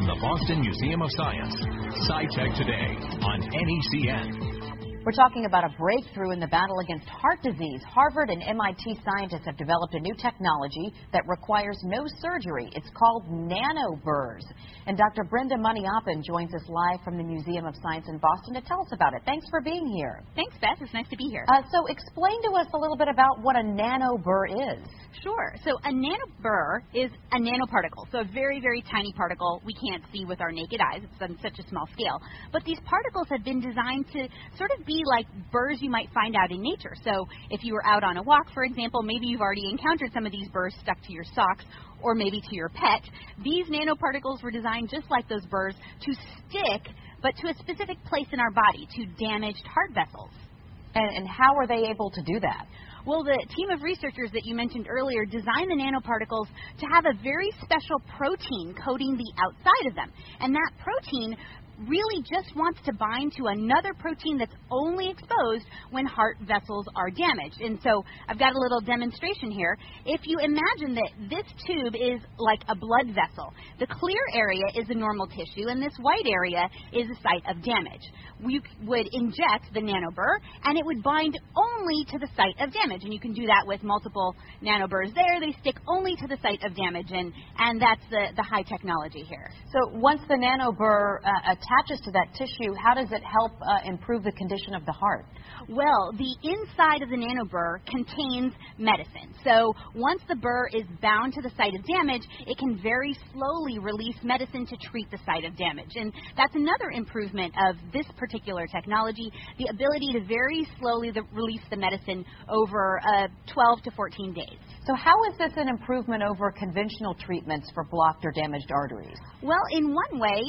from the Boston Museum of Science. SciTech Today on NECN. We're talking about a breakthrough in the battle against heart disease. Harvard and MIT scientists have developed a new technology that requires no surgery. It's called nanoburrs. And Dr. Brenda Maniappan joins us live from the Museum of Science in Boston to tell us about it. Thanks for being here. Thanks, Beth. It's nice to be here. So explain to us a little bit about what a nanoburr is. Sure. So a nanoburr is a nanoparticle, so a very, very tiny particle we can't see with our naked eyes. It's on such a small scale. But these particles have been designed to sort of be like burrs you might find out in nature. So if you were out on a walk, for example, maybe you've already encountered some of these burrs stuck to your socks or maybe to your pet. These nanoparticles were designed just like those burrs to stick, but to a specific place in our body, to damaged heart vessels. And how are they able to do that? Well, the team of researchers that you mentioned earlier designed the nanoparticles to have a very special protein coating the outside of them. And that protein really just wants to bind to another protein that's only exposed when heart vessels are damaged. And so I've got a little demonstration here. If you imagine that this tube is like a blood vessel, the clear area is the normal tissue, and this white area is the site of damage. You would inject the nanoburr, and it would bind only to the site of damage. And you can do that with multiple nanoburrs there. They stick only to the site of damage, and that's the high technology here. So once the nanoburr attaches to that tissue, how does it help improve the condition of the heart? Well, the inside of the nanoburr contains medicine. So once the burr is bound to the site of damage, it can very slowly release medicine to treat the site of damage. And that's another improvement of this particular technology, the ability to very slowly release the medicine over 12 to 14 days. So how is this an improvement over conventional treatments for blocked or damaged arteries? Well, in one way,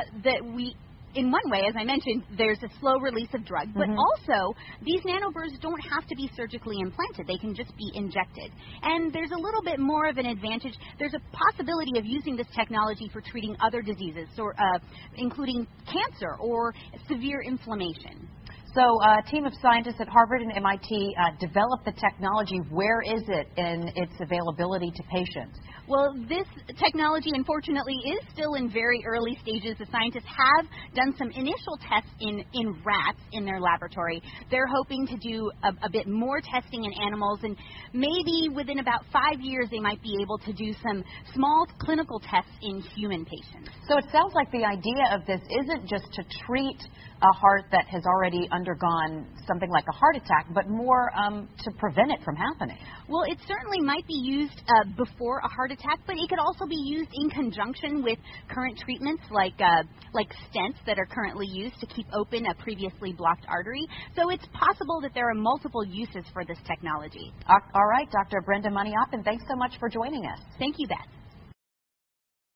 as I mentioned, there's a slow release of drug, but also these nanoburrs don't have to be surgically implanted. They can just be injected. And there's a little bit more of an advantage. There's a possibility of using this technology for treating other diseases, including cancer or severe inflammation. So a team of scientists at Harvard and MIT developed the technology. Where is it in its availability to patients? Well, this technology, unfortunately, is still in very early stages. The scientists have done some initial tests in rats in their laboratory. They're hoping to do a bit more testing in animals, and maybe within about 5 years they might be able to do some small clinical tests in human patients. So it sounds like the idea of this isn't just to treat a heart that has already undergone something like a heart attack, but more to prevent it from happening. Well, it certainly might be used before a heart attack, but it could also be used in conjunction with current treatments like stents that are currently used to keep open a previously blocked artery. So it's possible that there are multiple uses for this technology. All right, Dr. Brenda Maniappan, thanks so much for joining us. Thank you, Beth.